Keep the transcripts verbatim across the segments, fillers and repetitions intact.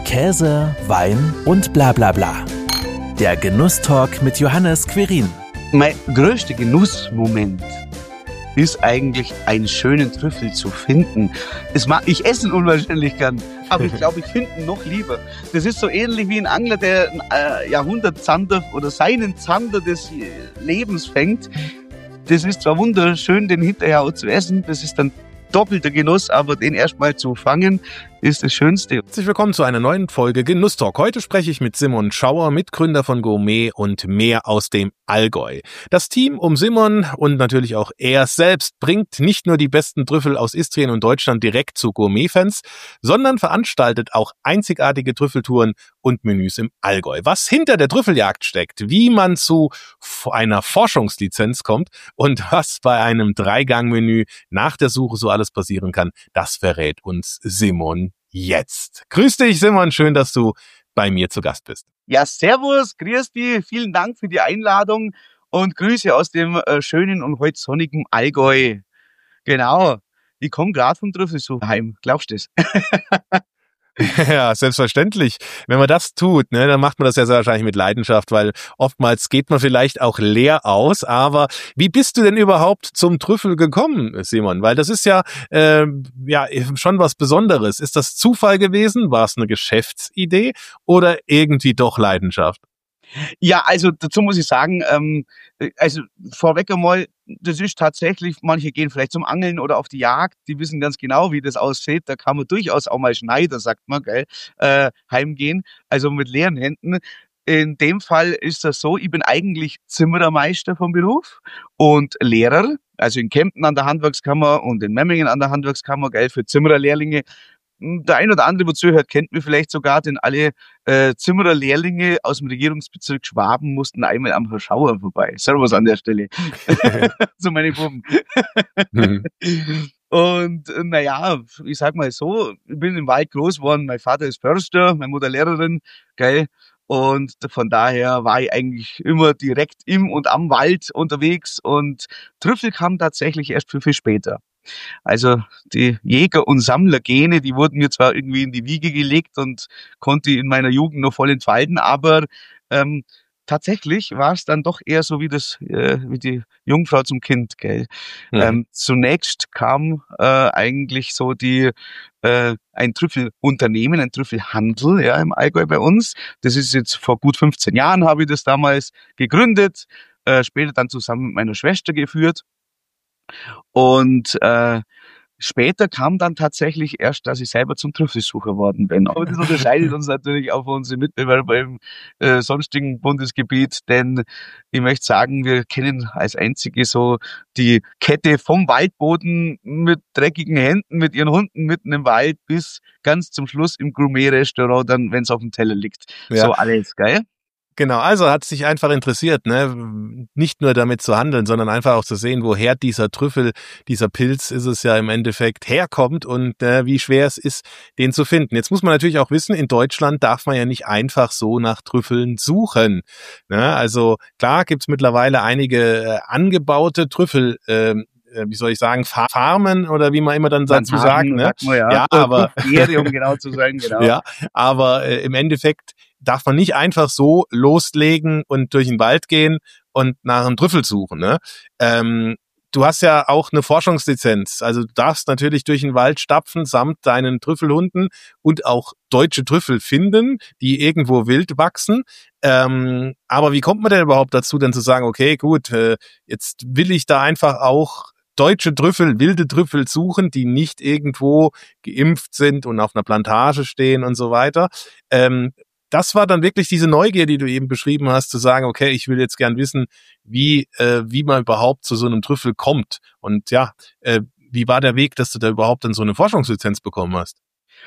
Käse, Wein und bla bla bla. Der Genusstalk mit Johannes Querin. Mein größter Genussmoment ist eigentlich, einen schönen Trüffel zu finden. Das mag ich essen unwahrscheinlich gern, aber ich glaube, ich finde ihn noch lieber. Das ist so ähnlich wie ein Angler, der ein äh, Jahrhundertzander oder seinen Zander des Lebens fängt. Das ist zwar wunderschön, den hinterher auch zu essen, das ist dann doppelter Genuss, aber den erstmal zu fangen, ist das Schönste. Herzlich willkommen zu einer neuen Folge Genusstalk. Heute spreche ich mit Simon Schauer, Mitgründer von Gourmet und mehr aus dem Allgäu. Das Team um Simon und natürlich auch er selbst bringt nicht nur die besten Trüffel aus Istrien und Deutschland direkt zu Gourmet-Fans, sondern veranstaltet auch einzigartige Trüffeltouren und Menüs im Allgäu. Was hinter der Trüffeljagd steckt, wie man zu einer Forschungslizenz kommt und was bei einem Dreigang-Menü nach der Suche so alles passieren kann, das verrät uns Simon jetzt. Grüß dich, Simon. Schön, dass du bei mir zu Gast bist. Ja, servus, grüß dich. Vielen Dank für die Einladung und Grüße aus dem äh, schönen und heute sonnigen Allgäu. Genau. Ich komme gerade vom Trüffelsuchen heim. Glaubst du das? Ja, selbstverständlich. Wenn man das tut, ne, dann macht man das ja sehr wahrscheinlich mit Leidenschaft, weil oftmals geht man vielleicht auch leer aus. Aber wie bist du denn überhaupt zum Trüffel gekommen, Simon? Weil das ist ja, äh, ja schon was Besonderes. Ist das Zufall gewesen? War es eine Geschäftsidee oder irgendwie doch Leidenschaft? Ja, also dazu muss ich sagen, ähm, also vorweg einmal, das ist tatsächlich, manche gehen vielleicht zum Angeln oder auf die Jagd, die wissen ganz genau, wie das aussieht. Da kann man durchaus auch mal Schneider, sagt man, gell, äh, heimgehen, also mit leeren Händen. In dem Fall ist das so, ich bin eigentlich Zimmerermeister vom Beruf und Lehrer, also in Kempten an der Handwerkskammer und in Memmingen an der Handwerkskammer, gell, für Zimmererlehrlinge. Der ein oder andere, wo zuhört, kennt mich vielleicht sogar, denn alle äh, Zimmerer-Lehrlinge aus dem Regierungsbezirk Schwaben mussten einmal am Herr Schauer vorbei. Servus an der Stelle. So meine Buben. Mhm. Und äh, naja, ich sag mal so, ich bin im Wald groß geworden. Mein Vater ist Förster, meine Mutter Lehrerin, gell. Und von daher war ich eigentlich immer direkt im und am Wald unterwegs. Und Trüffel kam tatsächlich erst viel, viel später. Also die Jäger- und Sammlergene, die wurden mir zwar irgendwie in die Wiege gelegt und konnte in meiner Jugend noch voll entfalten, aber ähm, tatsächlich war es dann doch eher so wie das, äh, wie die Jungfrau zum Kind, gell. Mhm. Ähm, zunächst kam äh, eigentlich so die äh, ein Trüffelunternehmen, ein Trüffelhandel, ja, im Allgäu bei uns. Das ist jetzt vor gut fünfzehn Jahren habe ich das damals gegründet, äh, später dann zusammen mit meiner Schwester geführt. Und äh, später kam dann tatsächlich erst, dass ich selber zum Trüffelsucher worden bin. Aber das unterscheidet uns natürlich auch von unseren Mitbewerbern im äh, sonstigen Bundesgebiet, denn ich möchte sagen, wir kennen als einzige so die Kette vom Waldboden mit dreckigen Händen, mit ihren Hunden mitten im Wald bis ganz zum Schluss im Gourmet-Restaurant, dann, wenn es auf dem Teller liegt. Ja. So alles, gell? Genau, also hat sich einfach interessiert, ne, nicht nur damit zu handeln, sondern einfach auch zu sehen, woher dieser Trüffel, dieser Pilz ist es ja im Endeffekt herkommt und äh, wie schwer es ist, den zu finden. Jetzt muss man natürlich auch wissen, in Deutschland darf man ja nicht einfach so nach Trüffeln suchen. Ne? Also klar gibt's mittlerweile einige äh, angebaute Trüffel, äh, wie soll ich sagen, Farmen oder wie man immer dann dazu sagt, ne? Sagt man, ja, ja, aber Serie, um genau zu sein, genau. Ja, aber äh, im Endeffekt darf man nicht einfach so loslegen und durch den Wald gehen und nach einem Trüffel suchen. Ne? Ähm, du hast ja auch eine Forschungslizenz, also du darfst natürlich durch den Wald stapfen samt deinen Trüffelhunden und auch deutsche Trüffel finden, die irgendwo wild wachsen. Ähm, aber wie kommt man denn überhaupt dazu, dann zu sagen, okay, gut, äh, jetzt will ich da einfach auch deutsche Trüffel, wilde Trüffel suchen, die nicht irgendwo geimpft sind und auf einer Plantage stehen und so weiter. Ähm, das war dann wirklich diese Neugier, die du eben beschrieben hast, zu sagen, okay, ich will jetzt gern wissen, wie äh, wie man überhaupt zu so einem Trüffel kommt. Und ja, äh, wie war der Weg, dass du da überhaupt dann so eine Forschungslizenz bekommen hast?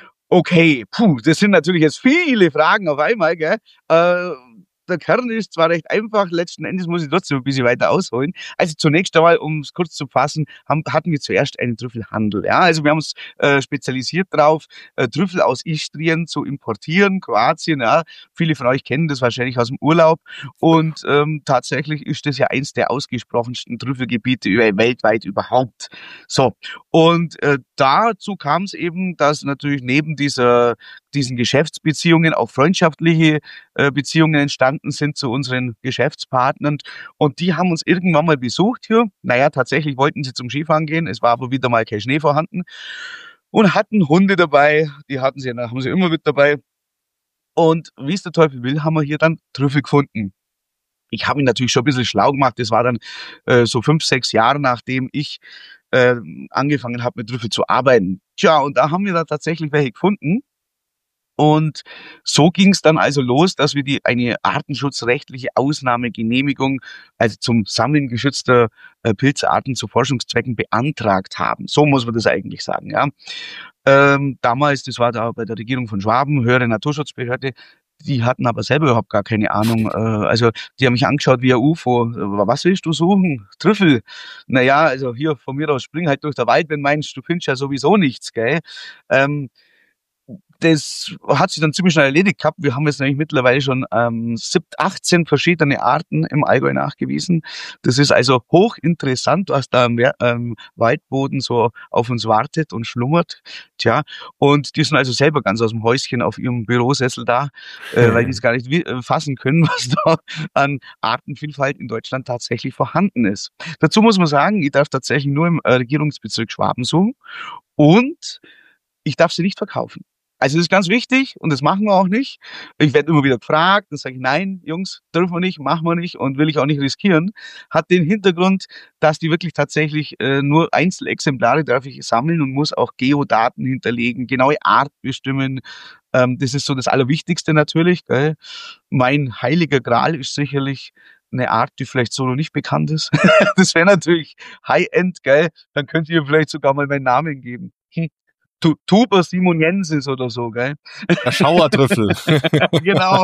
Okay, puh, das sind natürlich jetzt viele Fragen auf einmal, gell? Äh, der Kern ist zwar recht einfach, letzten Endes muss ich trotzdem ein bisschen weiter ausholen. Also zunächst einmal, um es kurz zu fassen, haben, hatten wir zuerst einen Trüffelhandel. Ja, also wir haben uns äh, spezialisiert darauf, äh, Trüffel aus Istrien zu importieren, Kroatien. Ja, viele von euch kennen das wahrscheinlich aus dem Urlaub. Und ähm, tatsächlich ist das ja eins der ausgesprochensten Trüffelgebiete über, weltweit überhaupt. So, und äh, dazu kam es eben, dass natürlich neben dieser diesen Geschäftsbeziehungen auch freundschaftliche äh, Beziehungen entstanden sind zu unseren Geschäftspartnern. Und die haben uns irgendwann mal besucht hier. Naja, tatsächlich wollten sie zum Skifahren gehen. Es war aber wieder mal kein Schnee vorhanden. Und hatten Hunde dabei. Die hatten sie, haben sie immer mit dabei. Und wie es der Teufel will, haben wir hier dann Trüffel gefunden. Ich habe ihn natürlich schon ein bisschen schlau gemacht. Das war dann äh, so fünf, sechs Jahre, nachdem ich äh, angefangen habe, mit Trüffel zu arbeiten. Tja, und da haben wir da tatsächlich welche gefunden. Und so ging es dann also los, dass wir die eine artenschutzrechtliche Ausnahmegenehmigung, also zum Sammeln geschützter äh, Pilzarten zu Forschungszwecken beantragt haben. So muss man das eigentlich sagen, ja. Ähm, damals, das war da bei der Regierung von Schwaben, höhere Naturschutzbehörde, die hatten aber selber überhaupt gar keine Ahnung. Äh, also die haben mich angeschaut wie ein U F O. Was willst du suchen? Trüffel. Naja, also hier von mir aus spring halt durch den Wald, wenn meinst, du findest ja sowieso nichts, gell? Ähm, Das hat sich dann ziemlich schnell erledigt gehabt. Wir haben jetzt nämlich mittlerweile schon ähm, achtzehn verschiedene Arten im Allgäu nachgewiesen. Das ist also hochinteressant, was da im ähm, Waldboden so auf uns wartet und schlummert. Tja, und die sind also selber ganz aus dem Häuschen auf ihrem Bürosessel da, äh, weil die es gar nicht äh, fassen können, was da an Artenvielfalt in Deutschland tatsächlich vorhanden ist. Dazu muss man sagen, ich darf tatsächlich nur im äh, Regierungsbezirk Schwaben suchen und ich darf sie nicht verkaufen. Also das ist ganz wichtig und das machen wir auch nicht. Ich werde immer wieder gefragt, dann sage ich, nein, Jungs, dürfen wir nicht, machen wir nicht und will ich auch nicht riskieren. Hat den Hintergrund, dass die wirklich tatsächlich äh, nur Einzelexemplare darf ich sammeln und muss auch Geodaten hinterlegen, genaue Art bestimmen. Ähm, das ist so das Allerwichtigste natürlich. Gell? Mein heiliger Gral ist sicherlich eine Art, die vielleicht so noch nicht bekannt ist. Das wäre natürlich High-End, gell? Dann könnt ihr vielleicht sogar mal meinen Namen geben. Hm. Tuber simoniensis oder so, gell? Der Schauertrüffel. Genau.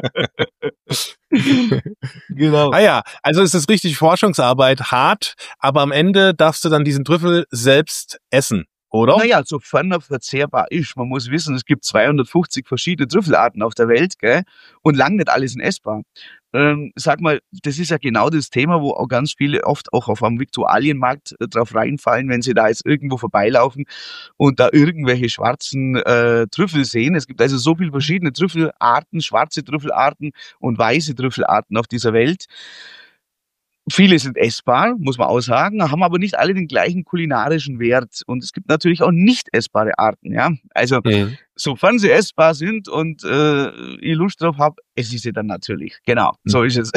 Genau. Ah ja, also es ist richtig Forschungsarbeit, hart, aber am Ende darfst du dann diesen Trüffel selbst essen, oder? Naja, sofern er verzehrbar ist. Man muss wissen, es gibt zweihundertfünfzig verschiedene Trüffelarten auf der Welt, gell? Und lang nicht alles sind essbar. Ähm, sag mal, das ist ja genau das Thema, wo auch ganz viele oft auch auf einem Viktualienmarkt äh, drauf reinfallen, wenn sie da jetzt irgendwo vorbeilaufen und da irgendwelche schwarzen äh, Trüffel sehen. Es gibt also so viele verschiedene Trüffelarten, schwarze Trüffelarten und weiße Trüffelarten auf dieser Welt. Viele sind essbar, muss man auch sagen, haben aber nicht alle den gleichen kulinarischen Wert. Und es gibt natürlich auch nicht essbare Arten, ja. Also, mhm. sofern sie essbar sind und äh, ich Lust drauf habe, esse ich sie dann natürlich. Genau, mhm. so ist es.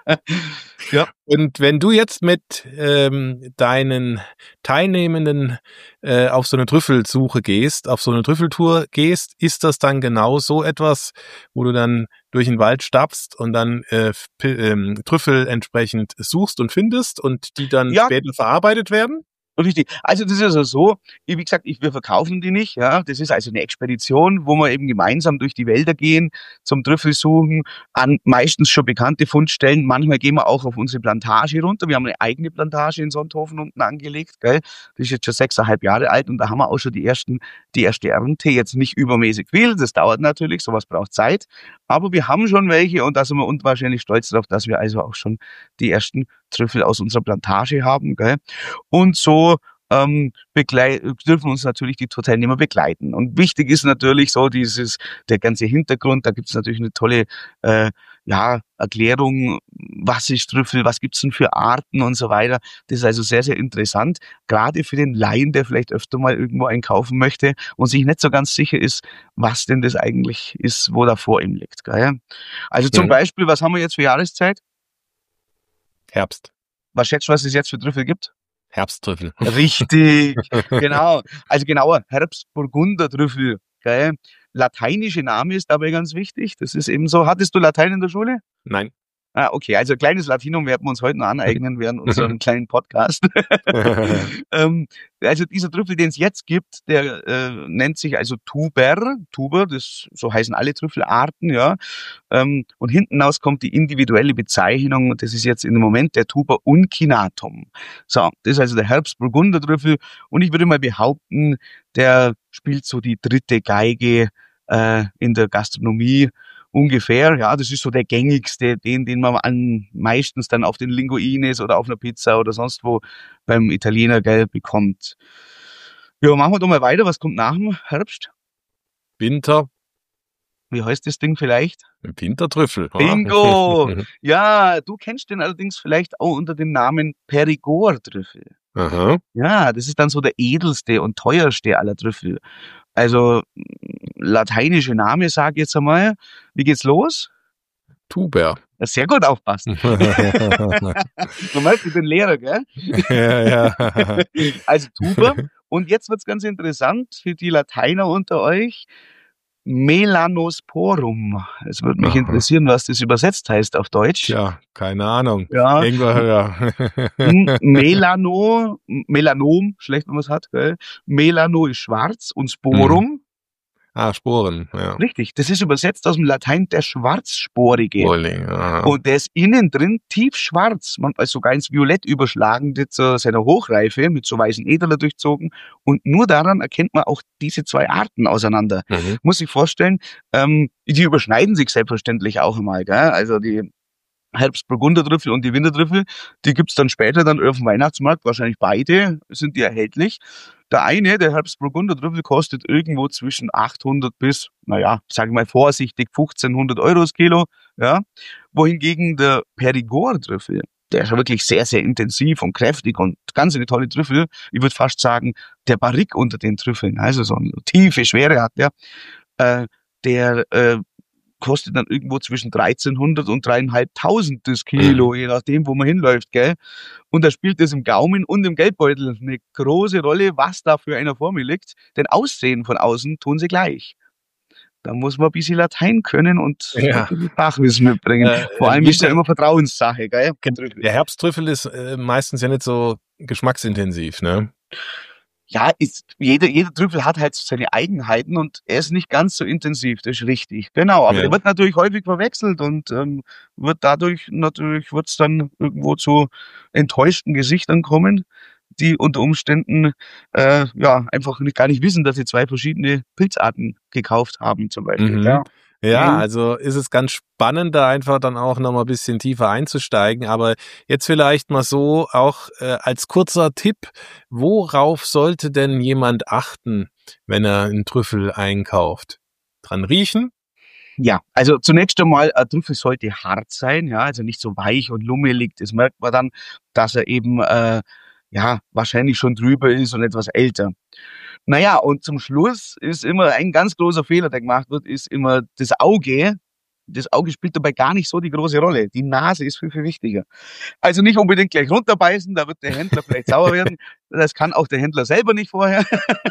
Ja. Und wenn du jetzt mit ähm, deinen Teilnehmenden äh, auf so eine Trüffelsuche gehst, auf so eine Trüffeltour gehst, ist das dann genau so etwas, wo du dann durch den Wald stapfst und dann äh, ähm, Trüffel entsprechend suchst und findest und die dann ja. später verarbeitet werden? Richtig. Also das ist also so, wie gesagt, ich, wir verkaufen die nicht. Ja, das ist also eine Expedition, wo wir eben gemeinsam durch die Wälder gehen, zum Trüffel suchen, an meistens schon bekannte Fundstellen. Manchmal gehen wir auch auf unsere Plantage runter. Wir haben eine eigene Plantage in Sonthofen unten angelegt, gell? Das ist jetzt schon sechseinhalb Jahre alt und da haben wir auch schon die ersten, die erste Ernte. Jetzt nicht übermäßig viel, das dauert natürlich, sowas braucht Zeit. Aber wir haben schon welche und da sind wir unwahrscheinlich stolz darauf, dass wir also auch schon die ersten Trüffel aus unserer Plantage haben, gell? Und so ähm, begleit, dürfen uns natürlich die Teilnehmer begleiten. Und wichtig ist natürlich so dieses, der ganze Hintergrund, da gibt es natürlich eine tolle äh, ja, Erklärung, was ist Trüffel, was gibt's denn für Arten und so weiter. Das ist also sehr, sehr interessant, gerade für den Laien, der vielleicht öfter mal irgendwo einkaufen möchte und sich nicht so ganz sicher ist, was denn das eigentlich ist, wo da vor ihm liegt. Gell? Also zum mhm. Beispiel, was haben wir jetzt für Jahreszeit? Herbst. Was schätzt du, was es jetzt für Trüffel gibt? Herbsttrüffel. Richtig, genau. Also genauer, Herbstburgundertrüffel. Gell? Lateinische Name ist dabei ganz wichtig. Das ist eben so. Hattest du Latein in der Schule? Nein. Ah, okay, also kleines Latinum werden wir uns heute noch aneignen während unserem kleinen Podcast. ähm, also dieser Trüffel, den es jetzt gibt, der äh, nennt sich also Tuber, Tuber, das so heißen alle Trüffelarten, ja. Ähm, und hinten raus kommt die individuelle Bezeichnung, das ist jetzt im Moment der Tuber uncinatum. So, das ist also der Herbstburgundertrüffel und ich würde mal behaupten, der spielt so die dritte Geige äh, in der Gastronomie. Ungefähr, ja, das ist so der gängigste, den, den man an, meistens dann auf den Linguines oder auf einer Pizza oder sonst wo beim Italiener, gell, bekommt. Ja, machen wir doch mal weiter. Was kommt nach dem Herbst? Winter. Wie heißt das Ding vielleicht? Wintertrüffel. Bingo! Ja, du kennst den allerdings vielleicht auch unter dem Namen Perigord-Trüffel. Aha. Ja, das ist dann so der edelste und teuerste aller Trüffel. Also lateinische Name, sag ich jetzt einmal. Wie geht's los? Tuber. Ja, sehr gut aufpassen. Du meinst, ich bin Lehrer, gell? Ja, ja. Also Tuber. Und jetzt wird's ganz interessant für die Lateiner unter euch. Melanosporum. Es würde mich Aha. interessieren, was das übersetzt heißt auf Deutsch. Tja, keine Ahnung. Ja. Irgendwo, ja. M- Melano, Melanom, schlecht, wenn man es hat, gell? Melano ist schwarz und Sporum, Ah, Sporen, ja. richtig, das ist übersetzt aus dem Latein der Schwarzsporige. Wohling, aha. Und der ist innen drin tiefschwarz, manchmal sogar ins Violett überschlagend zu seiner Hochreife, mit so weißen Äderler durchzogen. Und nur daran erkennt man auch diese zwei Arten auseinander. Mhm. Muss ich vorstellen, ähm, die überschneiden sich selbstverständlich auch einmal, gell? Also die Herbstburgundertrüffel und die Wintertrüffel, die gibt's dann später dann auf dem Weihnachtsmarkt, wahrscheinlich beide sind die erhältlich. Der eine, der Herbstburgundertrüffel, kostet irgendwo zwischen achthundert bis, naja, sage ich mal vorsichtig, fünfzehnhundert Euro das Kilo, ja. Wohingegen der Perigord-Trüffel, der ist ja wirklich sehr, sehr intensiv und kräftig und ganz eine tolle Trüffel. Ich würde fast sagen, der Barrique unter den Trüffeln, also so eine tiefe Schwere hat der, äh, der, äh, kostet dann irgendwo zwischen dreizehnhundert und dreieinhalbtausend das Kilo, Mhm. je nachdem, wo man hinläuft, gell. Und da spielt das im Gaumen und im Geldbeutel eine große Rolle, was da für einer vor mir liegt. Denn Aussehen von außen tun sie gleich. Da muss man ein bisschen Latein können und Ja. ein bisschen Fachwissen mitbringen. Äh, Vor allem wie ist ja der- immer Vertrauenssache, gell. Der Herbsttrüffel ist äh, meistens ja nicht so geschmacksintensiv, ne? Ja, ist, jeder, jeder Trüffel hat halt seine Eigenheiten und er ist nicht ganz so intensiv, das ist richtig. Genau, aber Ja. er wird natürlich häufig verwechselt und ähm, wird dadurch, natürlich wird's dann irgendwo zu enttäuschten Gesichtern kommen, die unter Umständen äh, ja einfach nicht, gar nicht wissen, dass sie zwei verschiedene Pilzarten gekauft haben zum Beispiel. Mhm. Ja. Ja, Mhm. also ist es ganz spannend, da einfach dann auch nochmal ein bisschen tiefer einzusteigen. Aber jetzt vielleicht mal so auch äh, als kurzer Tipp, worauf sollte denn jemand achten, wenn er einen Trüffel einkauft? Dran riechen? Ja, also zunächst einmal, ein Trüffel sollte hart sein, ja, also nicht so weich und lummelig. Das merkt man dann, dass er eben äh, ja wahrscheinlich schon drüber ist und etwas älter. Naja, und zum Schluss ist immer ein ganz großer Fehler, der gemacht wird, ist immer das Auge. Das Auge spielt dabei gar nicht so die große Rolle. Die Nase ist viel, viel wichtiger. Also nicht unbedingt gleich runterbeißen, da wird der Händler vielleicht sauer werden. Das kann auch der Händler selber nicht vorher.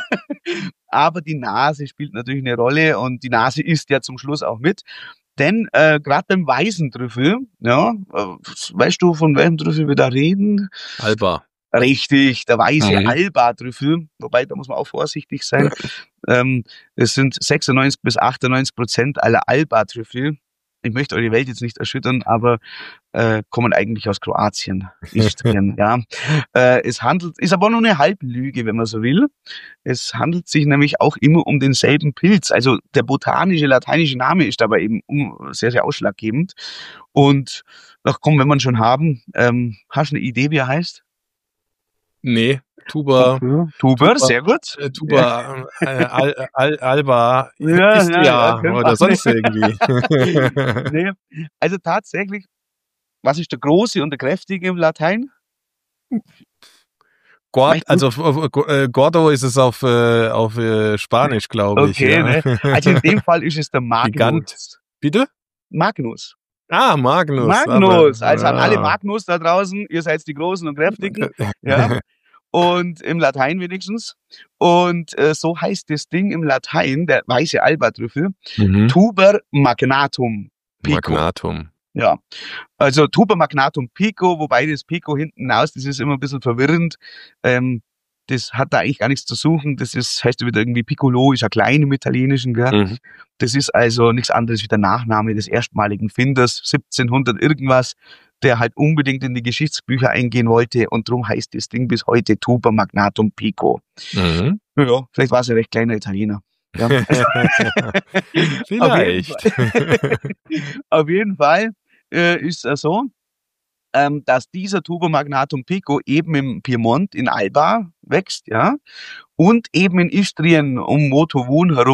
Aber die Nase spielt natürlich eine Rolle und die Nase isst ja zum Schluss auch mit. Denn äh, gerade beim weißen Trüffel, ja, äh, weißt du, von welchem Trüffel wir da reden? Alba. Richtig, der weiße Mhm. Alba-Trüffel, wobei da muss man auch vorsichtig sein. ähm, es sind sechsundneunzig bis achtundneunzig Prozent aller Alba-Trüffel. Ich möchte eure Welt jetzt nicht erschüttern, aber äh, kommen eigentlich aus Kroatien. Istrien, ja. Äh, es handelt, ist aber nur eine Halblüge, wenn man so will. Es handelt sich nämlich auch immer um denselben Pilz. Also der botanische, lateinische Name ist dabei eben um, sehr, sehr ausschlaggebend. Und ach komm, wenn wir ihn schon haben, ähm, hast du eine Idee, wie er heißt? Nee, Tuber. Tuber, Tuber. sehr gut. Äh, Tuba, äh, Al, Al, Alba, Ja, Istria ja, ja, könnte oder auch sonst nicht. irgendwie. Nee, also tatsächlich, was ist der Große und der Kräftige im Latein? Gord, Weißt du? also äh, Gordo ist es auf, äh, auf äh, Spanisch, glaube ich. Okay, Ja. ne? Also in dem Fall ist es der Magnus. Gigant. Bitte? Magnus. Ah, Magnus. Magnus. Aber, Also an alle ah. Magnus da draußen, ihr seid die Großen und Kräftigen. Ja. Und im Latein wenigstens. Und äh, so heißt das Ding im Latein, der weiße Alba-Trüffel, Mhm. Tuber magnatum pico. Magnatum. Ja, also Tuber magnatum pico, wobei das Pico hinten raus, das ist immer ein bisschen verwirrend. Ähm, das hat da eigentlich gar nichts zu suchen. Das ist, heißt wieder irgendwie Piccolo, ist ja klein im Italienischen, gell? Mhm. Das ist also nichts anderes wie der Nachname des erstmaligen Finders, siebzehnhundert irgendwas, der halt unbedingt in die Geschichtsbücher eingehen wollte und drum heißt das Ding bis heute Tuber magnatum pico. Mhm. Ja, vielleicht war es ein recht kleiner Italiener. Ja. Vielleicht. Auf jeden Fall, auf jeden Fall äh, ist es so, ähm, dass dieser Tuber magnatum pico eben im Piemont in Alba wächst, ja, und eben in Istrien um Motovun herum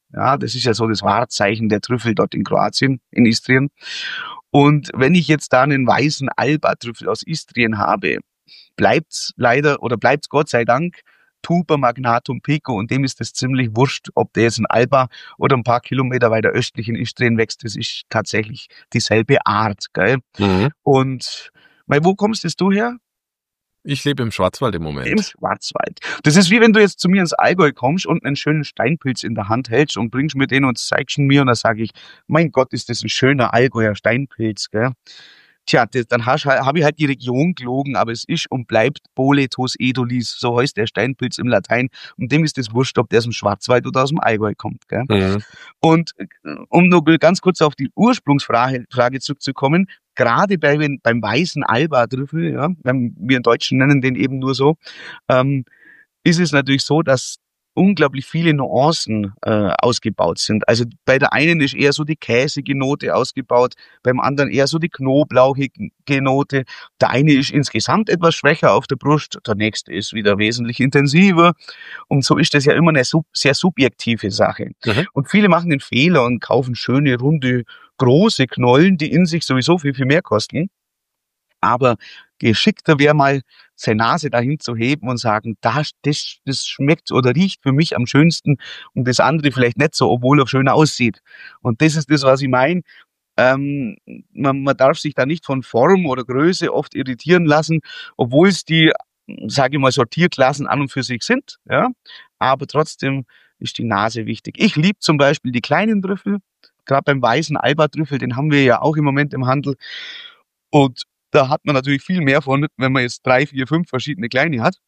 Ja, das ist ja so das Wahrzeichen der Trüffel dort in Kroatien, in Istrien. Und wenn ich jetzt da einen weißen Alba-Trüffel aus Istrien habe, bleibt's leider oder bleibt's Gott sei Dank Tuber magnatum pico, und dem ist es ziemlich wurscht, ob der jetzt in Alba oder ein paar Kilometer weiter östlich in Istrien wächst. Das ist tatsächlich dieselbe Art, gell? Mhm. Und weil, wo kommst jetzt du her? Ich lebe im Schwarzwald im Moment. Im Schwarzwald. Das ist wie wenn du jetzt zu mir ins Allgäu kommst und einen schönen Steinpilz in der Hand hältst und bringst mir den und zeigst ihn mir, und dann sage ich, mein Gott, ist das ein schöner Allgäuer Steinpilz, gell? Tja, das, dann habe ich halt die Region gelogen, aber es ist und bleibt Boletus edulis, so heißt der Steinpilz im Latein, und dem ist es wurscht, ob der aus dem Schwarzwald oder aus dem Allgäu kommt, gell? Mhm. Und um nur ganz kurz auf die Ursprungsfrage Frage zurückzukommen, gerade bei, beim weißen Alba-Trüffel, ja, wir in Deutschen nennen den eben nur so, ähm, ist es natürlich so, dass unglaublich viele Nuancen äh, ausgebaut sind. Also bei der einen ist eher so die käsige Note ausgebaut, beim anderen eher so die knoblauchige Note. Der eine ist insgesamt etwas schwächer auf der Brust, der nächste ist wieder wesentlich intensiver. Und so ist das ja immer eine sub- sehr subjektive Sache. Mhm. Und viele machen den Fehler und kaufen schöne, runde, große Knollen, die in sich sowieso viel, viel mehr kosten. Aber geschickter wäre mal, seine Nase dahin zu heben und sagen, das, das, das schmeckt oder riecht für mich am schönsten und das andere vielleicht nicht so, obwohl er schöner aussieht. Und das ist das, was ich meine. Ähm, man, man darf sich da nicht von Form oder Größe oft irritieren lassen, obwohl es die, sage ich mal, Sortierklassen an und für sich sind. Ja? Aber trotzdem ist die Nase wichtig. Ich liebe zum Beispiel die kleinen Trüffel, gerade beim weißen Alba-Trüffel, den haben wir ja auch im Moment im Handel. Und da hat man natürlich viel mehr von, wenn man jetzt drei, vier, fünf verschiedene kleine hat,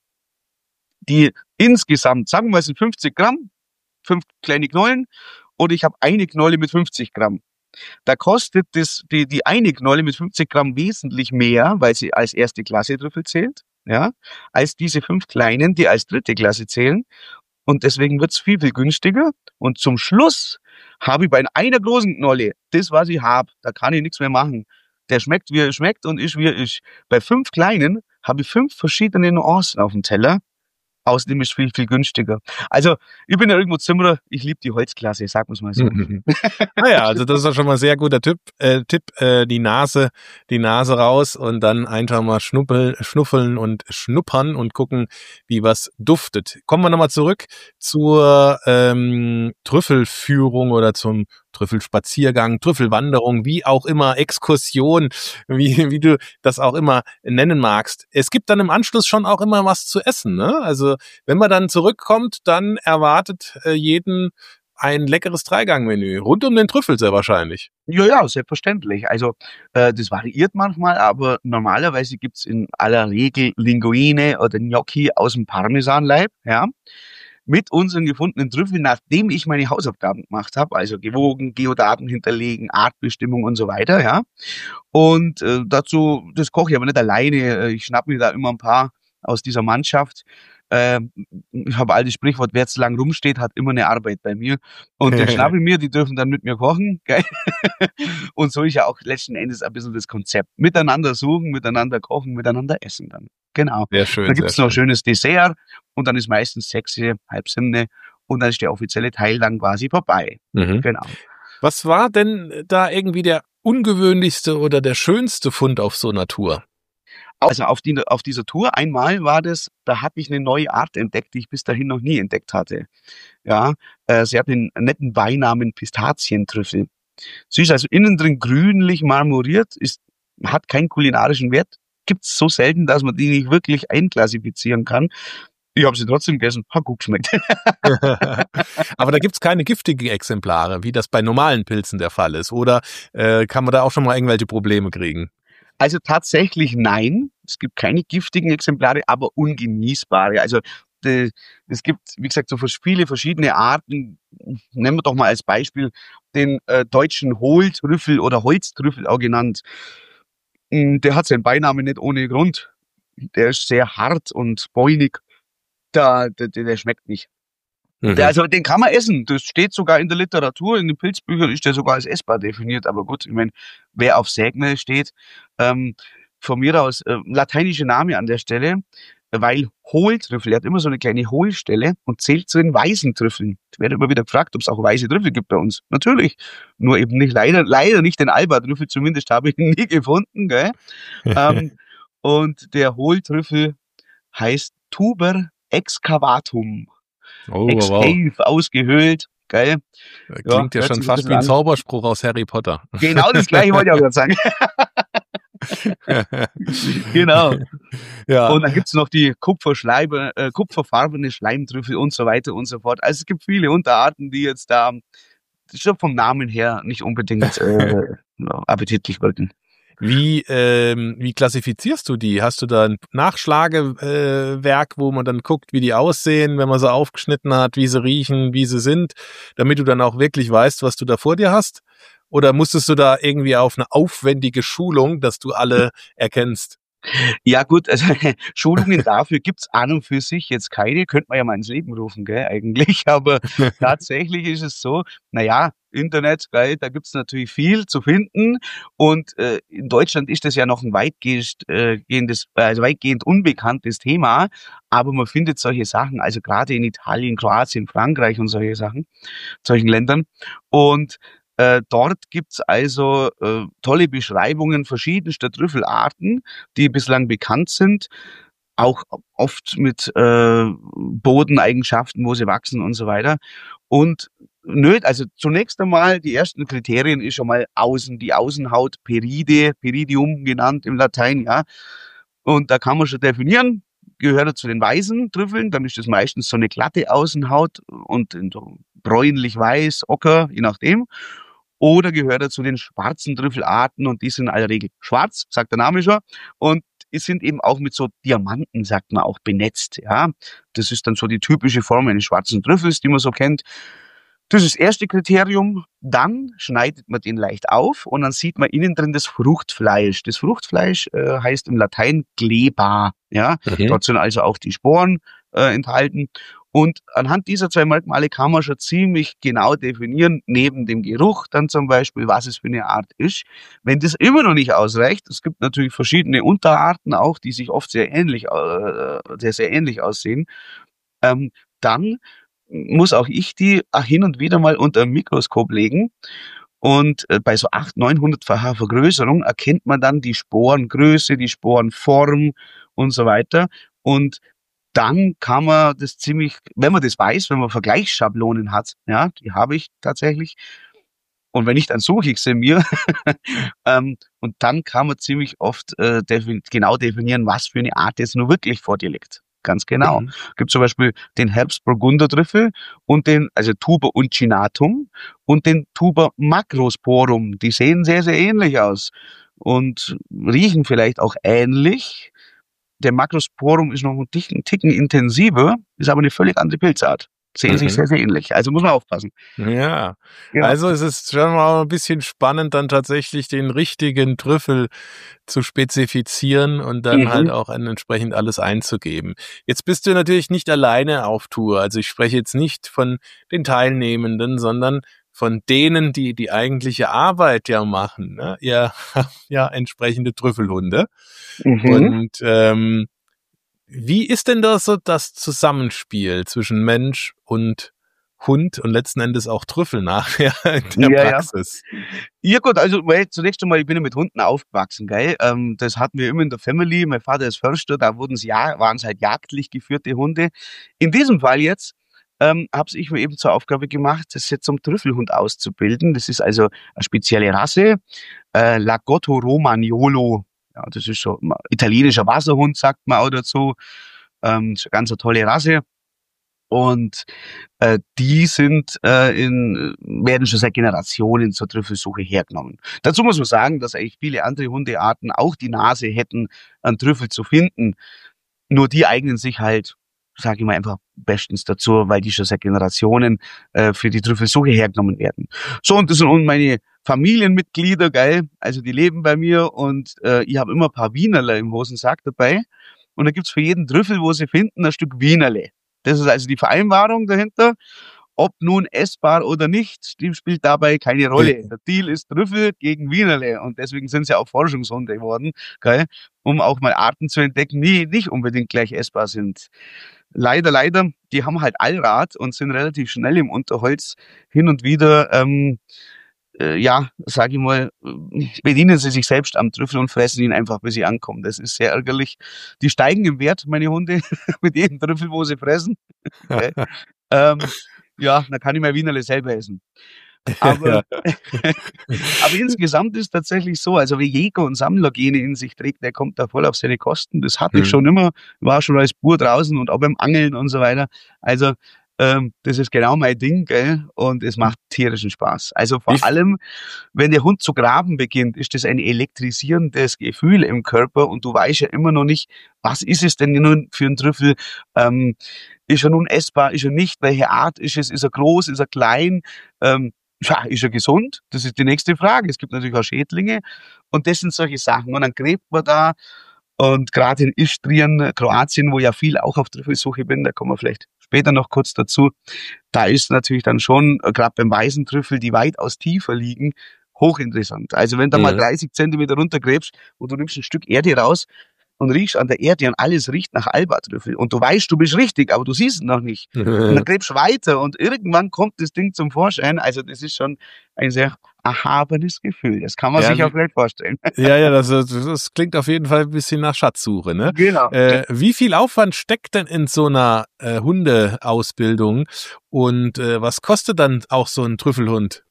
die insgesamt, sagen wir mal, sind fünfzig Gramm, fünf kleine Knollen, oder ich habe eine Knolle mit fünfzig Gramm. Da kostet das, die, die eine Knolle mit fünfzig Gramm wesentlich mehr, weil sie als erste Klasse Trüffel zählt, ja, als diese fünf kleinen, die als dritte Klasse zählen. Und deswegen wird's viel, viel günstiger. Und zum Schluss habe ich bei einer großen Knolle das, was ich habe. Da kann ich nichts mehr machen. Der schmeckt, wie er schmeckt und ist, wie er ist. Bei fünf kleinen habe ich fünf verschiedene Nuancen auf dem Teller. Außerdem ist es viel, viel günstiger. Also, ich bin ja irgendwo Zimmerer, ich liebe die Holzklasse, sagen wir es mal so. Naja, also das ist doch schon mal ein sehr guter Tipp, äh, Tipp äh, die Nase, die Nase raus und dann einfach mal schnuppeln, schnuffeln und schnuppern und gucken, wie was duftet. Kommen wir nochmal zurück zur ähm, Trüffelführung oder zum Trüffelspaziergang, Trüffelwanderung, wie auch immer, Exkursion, wie, wie du das auch immer nennen magst. Es gibt dann im Anschluss schon auch immer was zu essen, ne? Also wenn man dann zurückkommt, dann erwartet äh, jeden ein leckeres Dreigangmenü. Rund um den Trüffel sehr wahrscheinlich. Ja, ja, selbstverständlich. Also äh, das variiert manchmal, aber normalerweise gibt's in aller Regel Linguine oder Gnocchi aus dem Parmesanleib, ja, mit unseren gefundenen Trüffeln, nachdem ich meine Hausaufgaben gemacht habe, also gewogen, Geodaten hinterlegen, Artbestimmung und so weiter, ja. Und äh, dazu, das koche ich aber nicht alleine, ich schnapp mir da immer ein paar aus dieser Mannschaft. Äh, ich habe altes Sprichwort, wer zu lang rumsteht, hat immer eine Arbeit bei mir. Und den schnappe ich mir, die dürfen dann mit mir kochen. Geil. Und so ist ja auch letzten Endes ein bisschen das Konzept. Miteinander suchen, miteinander kochen, miteinander essen dann. Genau. Sehr schön. Dann gibt's sehr noch ein schön. schönes Dessert und dann ist meistens sechs, halb sieben und dann ist der offizielle Teil dann quasi vorbei. Mhm. Genau. Was war denn da irgendwie der ungewöhnlichste oder der schönste Fund auf so einer Tour? Also auf, die, auf dieser Tour einmal war das, da habe ich eine neue Art entdeckt, die ich bis dahin noch nie entdeckt hatte. Ja, äh, sie hat den netten Beinamen Pistazientrüffel. Sie ist also innen drin grünlich marmoriert, ist, hat keinen kulinarischen Wert, gibt's so selten, dass man die nicht wirklich einklassifizieren kann. Ich habe sie trotzdem gegessen, hat gut geschmeckt. Aber da gibt's keine giftigen Exemplare, wie das bei normalen Pilzen der Fall ist. Oder äh, kann man da auch schon mal irgendwelche Probleme kriegen? Also tatsächlich nein, es gibt keine giftigen Exemplare, aber ungenießbare. Also es gibt, wie gesagt, so viele verschiedene Arten. Nehmen wir doch mal als Beispiel den äh, deutschen Hohltrüffel oder Holztrüffel auch genannt. Der hat seinen Beinamen nicht ohne Grund. Der ist sehr hart und bäunig. Der, der, der schmeckt nicht. Mhm. Der, also den kann man essen. Das steht sogar in der Literatur, in den Pilzbüchern ist der sogar als essbar definiert. Aber gut, ich meine, wer auf Sägne steht, ähm, von mir aus, äh, lateinischer Name an der Stelle, weil Hohltrüffel, er hat immer so eine kleine Hohlstelle und zählt zu den weißen Trüffeln. Ich werde immer wieder gefragt, ob es auch weiße Trüffel gibt bei uns. Natürlich, nur eben nicht, leider, leider nicht den Alba-Trüffel, zumindest habe ich ihn nie gefunden, gell? ähm, und der Hohltrüffel heißt Tuber excavatum. Oh, Excave, wow. ausgehöhlt, geil. Klingt ja, ja schon fast wie ein an. Zauberspruch aus Harry Potter. Genau das gleiche wollte ich auch gerade sagen. Genau. Ja. Und dann gibt's noch die Kupferschleibe, äh, kupferfarbene Schleimtrüffel und so weiter und so fort. Also es gibt viele Unterarten, die jetzt da schon vom Namen her nicht unbedingt äh, appetitlich wirken. Wie, ähm, wie klassifizierst du die? Hast du da ein Nachschlagewerk, äh, wo man dann guckt, wie die aussehen, wenn man sie aufgeschnitten hat, wie sie riechen, wie sie sind, damit du dann auch wirklich weißt, was du da vor dir hast? Oder musstest du da irgendwie auf eine aufwendige Schulung, dass du alle erkennst? Ja gut, also Schulungen dafür gibt's an und für sich jetzt keine, könnte man ja mal ins Leben rufen, gell, eigentlich, aber tatsächlich ist es so, naja, Internet, gell, da gibt's natürlich viel zu finden und äh, in Deutschland ist das ja noch ein weitgehend, äh, gehendes, also weitgehend unbekanntes Thema, aber man findet solche Sachen, also gerade in Italien, Kroatien, Frankreich und solche Sachen, solchen Ländern und Äh, dort gibt's also äh, tolle Beschreibungen verschiedenster Trüffelarten, die bislang bekannt sind, auch oft mit äh, Bodeneigenschaften, wo sie wachsen und so weiter. Und nö, also zunächst einmal die ersten Kriterien ist schon mal außen, die Außenhaut, Peride, Peridium genannt im Latein, ja. Und da kann man schon definieren, gehört er zu den weißen Trüffeln, dann ist das meistens so eine glatte Außenhaut und so bräunlich-weiß, ocker, je nachdem. Oder gehört er zu den schwarzen Trüffelarten und die sind in aller Regel schwarz, sagt der Name schon. Und es sind eben auch mit so Diamanten, sagt man, auch benetzt. Ja, das ist dann so die typische Form eines schwarzen Trüffels, die man so kennt. Das ist das erste Kriterium. Dann schneidet man den leicht auf und dann sieht man innen drin das Fruchtfleisch. Das Fruchtfleisch äh, heißt im Latein gleba. Ja, mhm. Dort sind also auch die Sporen äh, enthalten. Und anhand dieser zwei Merkmale kann man schon ziemlich genau definieren, neben dem Geruch dann zum Beispiel, was es für eine Art ist. Wenn das immer noch nicht ausreicht, es gibt natürlich verschiedene Unterarten auch, die sich oft sehr ähnlich, äh, sehr, sehr ähnlich aussehen, ähm, dann muss auch ich die hin und wieder mal unter ein Mikroskop legen. Und äh, bei so achthundert, neunhundertfacher Vergrößerung erkennt man dann die Sporengröße, die Sporenform und so weiter. Und dann kann man das ziemlich, wenn man das weiß, wenn man Vergleichsschablonen hat, ja, die habe ich tatsächlich. Und wenn nicht, dann suche ich sie mir. ähm, und dann kann man ziemlich oft äh, defin- genau definieren, was für eine Art jetzt nur wirklich vor dir liegt. Ganz genau. Mhm. Gibt zum Beispiel den Herbstburgundertrüffel und den, also Tuber uncinatum und den Tuber macrosporum. Die sehen sehr, sehr ähnlich aus und riechen vielleicht auch ähnlich. Der Macrosporum ist noch einen Ticken, Ticken intensiver, ist aber eine völlig andere Pilzart. Sehen mhm. sich sehr, sehr ähnlich. Also muss man aufpassen. Ja. ja, also es ist schon mal ein bisschen spannend, dann tatsächlich den richtigen Trüffel zu spezifizieren und dann mhm. halt auch entsprechend alles einzugeben. Jetzt bist du natürlich nicht alleine auf Tour. Also ich spreche jetzt nicht von den Teilnehmenden, sondern von denen, die die eigentliche Arbeit ja machen. Ne? Ihr habt ja entsprechende Trüffelhunde. Mhm. Und ähm, wie ist denn da so das Zusammenspiel zwischen Mensch und Hund und letzten Endes auch Trüffel nachher in der ja, Praxis? Ja. ja gut, also weil zunächst einmal, ich bin ja mit Hunden aufgewachsen, gell? Ähm, das hatten wir immer in der Family. Mein Vater ist Förster, da wurden es ja, waren es halt jagdlich geführte Hunde. In diesem Fall jetzt ähm, habe ich mir eben zur Aufgabe gemacht, das jetzt zum Trüffelhund auszubilden. Das ist also eine spezielle Rasse, äh, Lagotto Romagnolo. Ja, das ist so ein italienischer Wasserhund, sagt man auch dazu. Ähm, ist eine ganz eine tolle Rasse. Und äh, die sind äh, in, werden schon seit Generationen zur Trüffelsuche hergenommen. Dazu muss man sagen, dass eigentlich viele andere Hundearten auch die Nase hätten, einen Trüffel zu finden. Nur die eignen sich halt, sage ich mal, einfach bestens dazu, weil die schon seit Generationen äh, für die Trüffelsuche hergenommen werden. So, und das sind meine Familienmitglieder, geil, also die leben bei mir und äh, ich habe immer ein paar Wienerle im Hosensack dabei. Und da gibt's für jeden Trüffel, wo sie finden, ein Stück Wienerle. Das ist also die Vereinbarung dahinter. ob nun essbar oder nicht, die spielt dabei keine Rolle. Der Deal ist Trüffel gegen Wienerle und deswegen sind sie auch Forschungshunde geworden, gell? Um auch mal Arten zu entdecken, die nicht unbedingt gleich essbar sind. Leider, leider, die haben halt Allrad und sind relativ schnell im Unterholz. Hin und wieder, ähm, äh, ja, sage ich mal, bedienen sie sich selbst am Trüffel und fressen ihn einfach, bis sie ankommen. Das ist sehr ärgerlich. Die steigen im Wert, meine Hunde, mit jedem Trüffel, wo sie fressen. Okay. ähm, ja, dann kann ich mein Wienerle selber essen. Aber, aber insgesamt ist tatsächlich so, also wer Jäger- und Sammlergene in sich trägt, der kommt da voll auf seine Kosten. Das hatte ich Mhm. schon immer, war schon als Bur draußen und auch beim Angeln und so weiter. Also ähm, das ist genau mein Ding, gell? Und es macht tierischen Spaß. Also vor Ich- allem, wenn der Hund zu graben beginnt, ist das ein elektrisierendes Gefühl im Körper und du weißt ja immer noch nicht, was ist es denn nun für ein Trüffel? Ähm, ist er nun essbar, ist er nicht? Welche Art ist es? Ist er groß, ist er klein? Ähm, ja, ist er gesund? Das ist die nächste Frage. Es gibt natürlich auch Schädlinge und das sind solche Sachen. Und dann gräbt man da und gerade in Istrien, Kroatien, wo ja viel auch auf Trüffelsuche bin, da kommen wir vielleicht später noch kurz dazu, da ist natürlich dann schon, äh, gerade beim weißen Trüffel, die weitaus tiefer liegen, hochinteressant. Also wenn du mal Mhm. dreißig Zentimeter runtergräbst und du nimmst ein Stück Erde raus und riechst an der Erde und alles riecht nach Albatrüffel und du weißt, du bist richtig, aber du siehst es noch nicht. Und dann gräbst du weiter und irgendwann kommt das Ding zum Vorschein. Also das ist schon ein sehr erhabenes Gefühl. Das kann man Ja, sich wie- auch vielleicht vorstellen. Ja, ja, das, das klingt auf jeden Fall ein bisschen nach Schatzsuche, ne? Genau. Äh, wie viel Aufwand steckt denn in so einer äh, Hundeausbildung und äh, was kostet dann auch so ein Trüffelhund?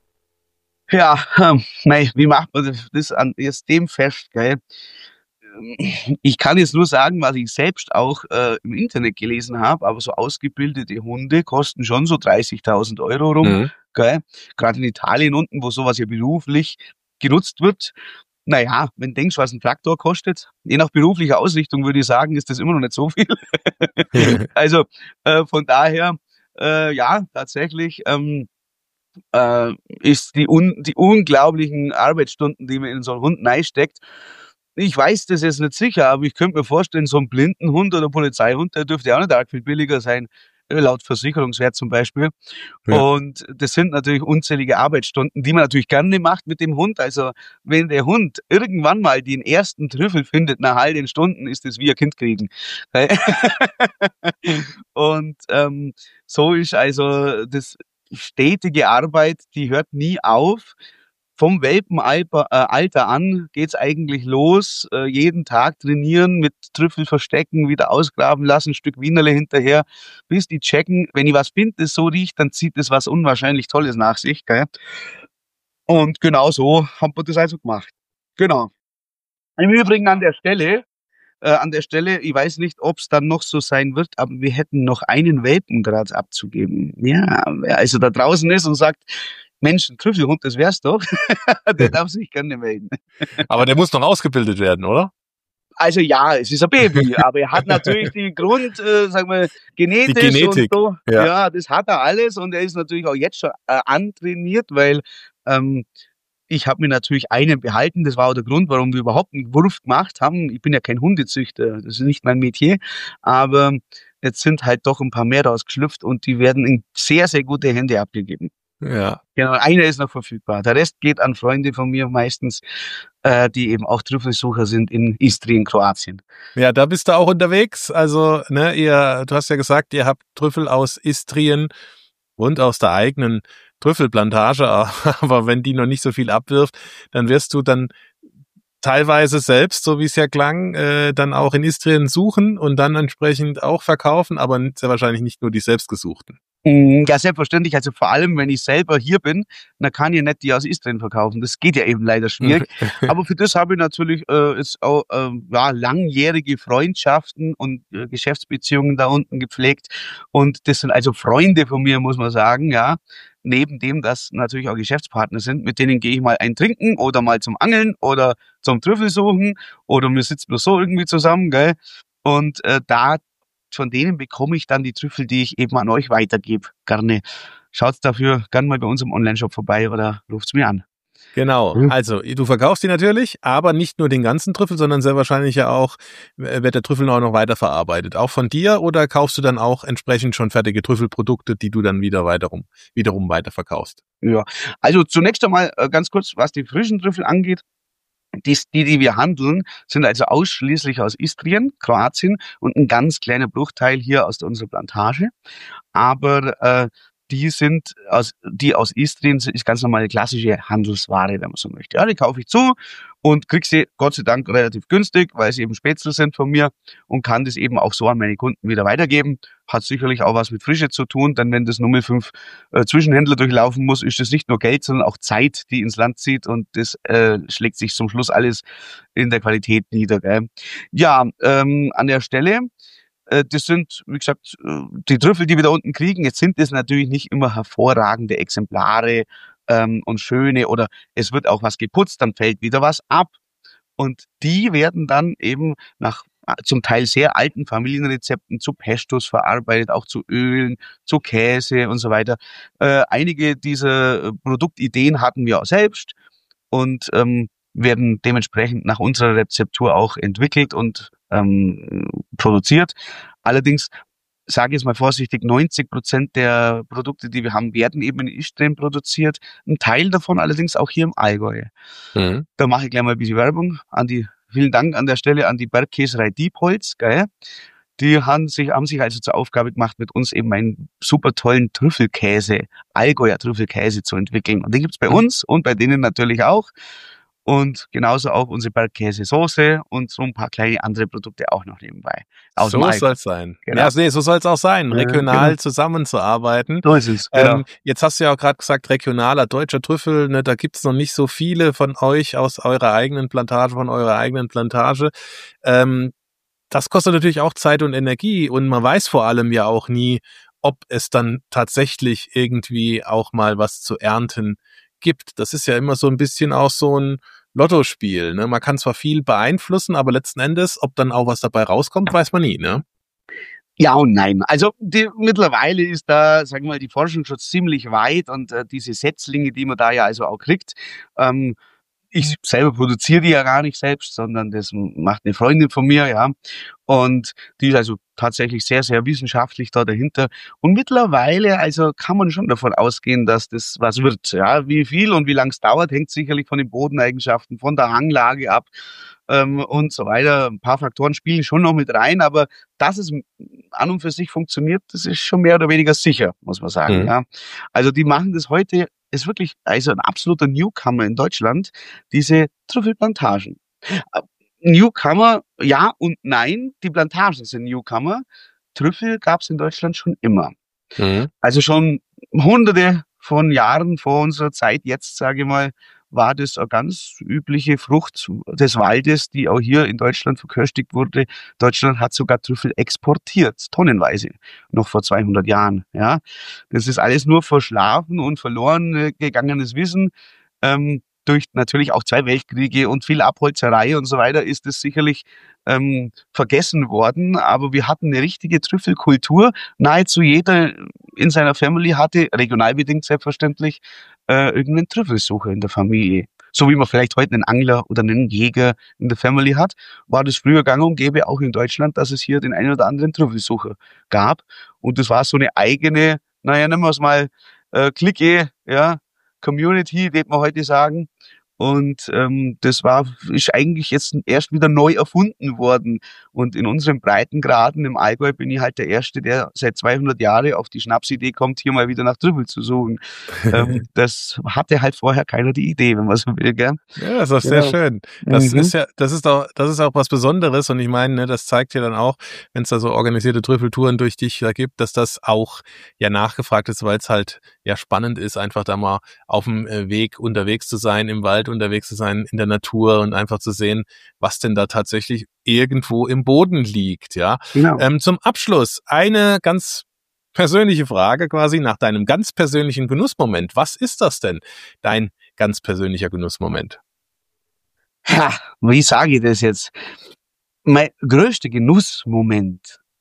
Ja, hm, mei, wie macht man das, das an jetzt dem fest, gell? Ich kann jetzt nur sagen, was ich selbst auch äh, im Internet gelesen habe, aber so ausgebildete Hunde kosten schon so dreißigtausend Euro rum, Mhm. gell? Gerade in Italien unten, wo sowas ja beruflich genutzt wird. Naja, wenn du denkst, was ein Traktor kostet, je nach beruflicher Ausrichtung würde ich sagen, ist das immer noch nicht so viel. Also äh, von daher, äh, ja, tatsächlich ähm, äh, ist die, un die unglaublichen Arbeitsstunden, die man in so einen Hund reinsteckt. Ich weiß das jetzt nicht sicher, aber ich könnte mir vorstellen, so ein Blindenhund oder Polizeihund, der dürfte auch nicht arg viel billiger sein, äh, laut Versicherungswert zum Beispiel. Ja. Und das sind natürlich unzählige Arbeitsstunden, die man natürlich gerne macht mit dem Hund. Also wenn der Hund irgendwann mal den ersten Trüffel findet nach all den Stunden, ist das wie ein Kind kriegen. Und ähm, so ist also das stetige Arbeit, die hört nie auf. Vom Welpenalter äh, Alter an geht's eigentlich los. Äh, jeden Tag trainieren, mit Trüffel verstecken, wieder ausgraben lassen, ein Stück Wienerle hinterher, bis die checken, wenn ich was finde, das so riecht, dann zieht es was unwahrscheinlich Tolles nach sich. Gell? Und genau so haben wir das also gemacht. Genau. Im Übrigen an der Stelle, äh, an der Stelle, ich weiß nicht, ob es dann noch so sein wird, aber wir hätten noch einen Welpen gerade abzugeben. Ja, wer also da draußen ist und sagt, Mensch, ein Trüffelhund, das wär's doch, der darf sich gerne melden. Aber der muss noch ausgebildet werden, oder? Also ja, es ist ein Baby, aber er hat natürlich die Grund, äh, sagen wir, genetisch Die Genetik, und so. ja. Ja. Das hat er alles und er ist natürlich auch jetzt schon äh, antrainiert, weil ähm, ich habe mir natürlich einen behalten. Das war auch der Grund, warum wir überhaupt einen Wurf gemacht haben. Ich bin ja kein Hundezüchter, das ist nicht mein Metier, aber jetzt sind halt doch ein paar mehr rausgeschlüpft und die werden in sehr, sehr gute Hände abgegeben. Ja. Genau, einer ist noch verfügbar. Der Rest geht an Freunde von mir meistens, äh, die eben auch Trüffelsucher sind in Istrien, Kroatien. Ja, da bist du auch unterwegs. Also, ne, ihr, du hast ja gesagt, ihr habt Trüffel aus Istrien und aus der eigenen Trüffelplantage, aber wenn die noch nicht so viel abwirft, dann wirst du dann teilweise selbst, so wie es ja klang, äh, dann auch in Istrien suchen und dann entsprechend auch verkaufen, aber sehr wahrscheinlich nicht nur die selbstgesuchten. Ja, selbstverständlich. Also vor allem, wenn ich selber hier bin, dann kann ich nicht die aus Istrien verkaufen. Das geht ja eben leider schwierig. Aber für das habe ich natürlich äh, jetzt auch äh, ja, langjährige Freundschaften und äh, Geschäftsbeziehungen da unten gepflegt. Und das sind also Freunde von mir, muss man sagen, ja. Neben dem, dass natürlich auch Geschäftspartner sind, mit denen gehe ich mal ein Trinken oder mal zum Angeln oder zum Trüffelsuchen oder wir sitzen nur so irgendwie zusammen, gell. Und äh, da von denen bekomme ich dann die Trüffel, die ich eben an euch weitergebe. Gerne. Schaut dafür gerne mal bei uns im Onlineshop vorbei oder ruft's mir an. Genau, Hm. also du verkaufst die natürlich, aber nicht nur den ganzen Trüffel, sondern sehr wahrscheinlich ja auch, äh, wird der Trüffel auch noch weiterverarbeitet. Auch von dir oder kaufst du dann auch entsprechend schon fertige Trüffelprodukte, die du dann wieder weiterum, wiederum weiterverkaufst? Ja, also zunächst einmal äh, ganz kurz, was die frischen Trüffel angeht. Die, die, die wir handeln, sind also ausschließlich aus Istrien, Kroatien und ein ganz kleiner Bruchteil hier aus unserer Plantage. Aber äh, die sind aus, die aus Istrien sind- ist ganz normale klassische Handelsware, wenn man so möchte. Ja, die kaufe ich zu und krieg sie Gott sei Dank relativ günstig, weil sie eben Spätzle sind von mir und kann das eben auch so an meine Kunden wieder weitergeben. Hat sicherlich auch was mit Frische zu tun, denn wenn das nur mit fünf äh, Zwischenhändler durchlaufen muss, ist das nicht nur Geld, sondern auch Zeit, die ins Land zieht und das äh, schlägt sich zum Schluss alles in der Qualität nieder. Gell? Ja, ähm, an der Stelle äh, das sind, wie gesagt, äh, die Trüffel, die wir da unten kriegen. Jetzt sind das natürlich nicht immer hervorragende Exemplare ähm, und schöne oder es wird auch was geputzt, dann fällt wieder was ab. Und die werden dann eben nach äh, zum Teil sehr alten Familienrezepten zu Pestos verarbeitet, auch zu Ölen, zu Käse und so weiter. Äh, einige dieser äh, Produktideen hatten wir auch selbst und ähm, werden dementsprechend nach unserer Rezeptur auch entwickelt und ähm, produziert. Allerdings sage ich jetzt mal vorsichtig, neunzig Prozent der Produkte, die wir haben, werden eben in Istrien produziert. Ein Teil davon allerdings auch hier im Allgäu. Mhm. Da mache ich gleich mal ein bisschen Werbung an die, vielen Dank an der Stelle an die Bergkäserei Diepholz, gell? Die haben sich, haben sich also zur Aufgabe gemacht, mit uns eben einen super tollen Trüffelkäse, Allgäuer Trüffelkäse zu entwickeln. Und den gibt's bei uns und bei denen natürlich auch. Und genauso auch unsere Bergkäsesoße und so ein paar kleine andere Produkte auch noch nebenbei. Aus dem So Allgäu. soll's sein. Genau. Ja, nee, so soll's auch sein, Ja, regional genau. zusammenzuarbeiten. So ist es, genau. Ähm, jetzt hast du ja auch gerade gesagt, regionaler deutscher Trüffel, ne, da gibt's noch nicht so viele von euch aus eurer eigenen Plantage, von eurer eigenen Plantage. Ähm, das kostet natürlich auch Zeit und Energie und man weiß vor allem ja auch nie, ob es dann tatsächlich irgendwie auch mal was zu ernten gibt. Das ist ja immer so ein bisschen auch so ein Lottospiel, ne? Man kann zwar viel beeinflussen, aber letzten Endes, ob dann auch was dabei rauskommt, weiß man nie, ne? Ja und nein. Also die, mittlerweile ist da, sagen wir mal, die Forschung schon ziemlich weit und äh, diese Setzlinge, die man da ja also auch kriegt, ähm, ich selber produziere die ja gar nicht selbst, sondern das macht eine Freundin von mir, ja. Und die ist also tatsächlich sehr, sehr wissenschaftlich da dahinter. Und mittlerweile, also kann man schon davon ausgehen, dass das was wird. Ja, wie viel und wie lang es dauert, hängt sicherlich von den Bodeneigenschaften, von der Hanglage ab ähm, und so weiter. Ein paar Faktoren spielen schon noch mit rein, aber dass es an und für sich funktioniert, das ist schon mehr oder weniger sicher, muss man sagen. Mhm. Ja. Also die machen das heute, ist wirklich also ein absoluter Newcomer in Deutschland, diese Trüffelplantagen. Äh, Newcomer, ja und nein, die Plantagen sind Newcomer. Trüffel gab es in Deutschland schon immer. Mhm. Also schon hunderte von Jahren vor unserer Zeit, jetzt sage ich mal, war das eine ganz übliche Frucht des Waldes, die auch hier in Deutschland verköstigt wurde. Deutschland hat sogar Trüffel exportiert, tonnenweise, noch vor zweihundert Jahren. Ja, das ist alles nur verschlafen und verloren äh, gegangenes Wissen. Ähm, durch natürlich auch zwei Weltkriege und viel Abholzerei und so weiter ist es sicherlich ähm, vergessen worden. Aber wir hatten eine richtige Trüffelkultur. Nahezu jeder in seiner Family hatte, regionalbedingt selbstverständlich, äh, irgendeinen Trüffelsucher in der Familie. So wie man vielleicht heute einen Angler oder einen Jäger in der Family hat, war das früher gang und gäbe auch in Deutschland, dass es hier den einen oder anderen Trüffelsucher gab. Und das war so eine eigene, naja, nennen wir es mal, äh, Clique, ja, Community, würde man heute sagen. Und ähm, das war ist eigentlich jetzt erst wieder neu erfunden worden. Und in unseren Breitengraden im Allgäu bin ich halt der Erste, der seit zweihundert Jahren auf die Schnapsidee kommt, hier mal wieder nach Trüffel zu suchen. ähm, das hatte halt vorher keiner die Idee, wenn man so will, gell? Ja, das ist doch Genau. sehr schön. Das Mhm. ist ja, das ist doch, das ist auch was Besonderes und ich meine, ne, das zeigt ja dann auch, wenn es da so organisierte Trüffeltouren durch dich da gibt, dass das auch ja nachgefragt ist, weil es halt ja spannend ist, einfach da mal auf dem äh, Weg unterwegs zu sein, im Wald unterwegs zu sein, in der Natur und einfach zu sehen, was denn da tatsächlich irgendwo im Boden liegt, ja. Genau. Ähm, zum Abschluss eine ganz persönliche Frage quasi nach deinem ganz persönlichen Genussmoment. Was ist das denn, dein ganz persönlicher Genussmoment? Ha, wie sage ich das jetzt? Mein größter Genussmoment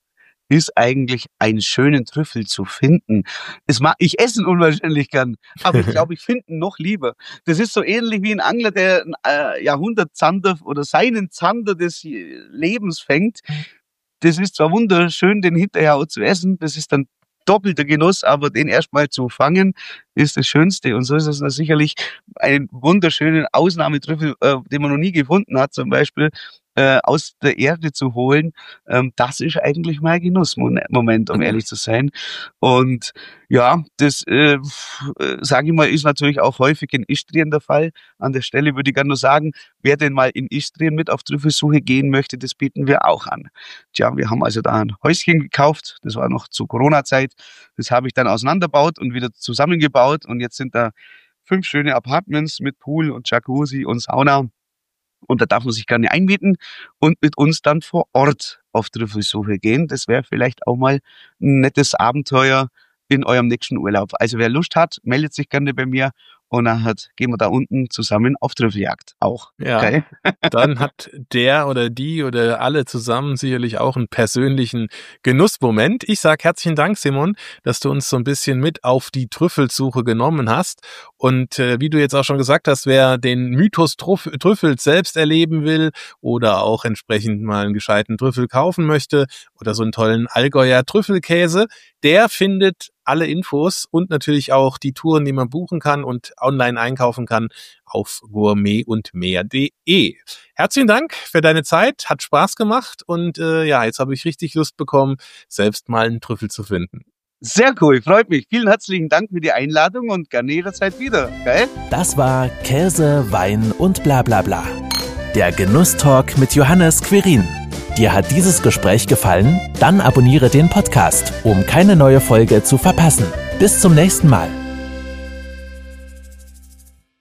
ist eigentlich, einen schönen Trüffel zu finden. Es mag, ich esse ihn unwahrscheinlich gern, aber ich glaube, ich finde ihn noch lieber. Das ist so ähnlich wie ein Angler, der ein äh, Jahrhundertzander oder seinen Zander des Lebens fängt. Das ist zwar wunderschön, den hinterher auch zu essen, das ist dann doppelter Genuss, aber den erstmal zu fangen, ist das Schönste. Und so ist es sicherlich einen wunderschönen Ausnahmetrüffel, äh, den man noch nie gefunden hat, zum Beispiel äh, aus der Erde zu holen. Ähm, das ist eigentlich mein Genussmoment, um ehrlich zu sein. Und ja, das, äh, sage ich mal, ist natürlich auch häufig in Istrien der Fall. An der Stelle würde ich gerne nur sagen, wer denn mal in Istrien mit auf Trüffelsuche gehen möchte, das bieten wir auch an. Tja, wir haben also da ein Häuschen gekauft, das war noch zu Corona-Zeit. Das habe ich dann auseinandergebaut und wieder zusammengebaut und jetzt sind da fünf schöne Apartments mit Pool und Jacuzzi und Sauna. Und da darf man sich gerne einmieten und mit uns dann vor Ort auf Trüffelsuche gehen. Das wäre vielleicht auch mal ein nettes Abenteuer in eurem nächsten Urlaub. Also wer Lust hat, meldet sich gerne bei mir und dann hat, gehen wir da unten zusammen auf Trüffeljagd. Auch. Ja, okay. Dann hat der oder die oder alle zusammen sicherlich auch einen persönlichen Genussmoment. Ich sag herzlichen Dank, Simon, dass du uns so ein bisschen mit auf die Trüffelsuche genommen hast. Und äh, wie du jetzt auch schon gesagt hast, wer den Mythos Trüff- Trüffels selbst erleben will oder auch entsprechend mal einen gescheiten Trüffel kaufen möchte oder so einen tollen Allgäuer Trüffelkäse, der findet alle Infos und natürlich auch die Touren, die man buchen kann und online einkaufen kann auf gourmet und mehr punkt de. Herzlichen Dank für deine Zeit, hat Spaß gemacht und äh, ja, jetzt habe ich richtig Lust bekommen, selbst mal einen Trüffel zu finden. Sehr cool, freut mich. Vielen herzlichen Dank für die Einladung und gerne jederzeit wieder. Geil? Das war Käse, Wein und bla bla bla. Der Genusstalk mit Johannes Quirin. Dir hat dieses Gespräch gefallen? Dann abonniere den Podcast, um keine neue Folge zu verpassen. Bis zum nächsten Mal.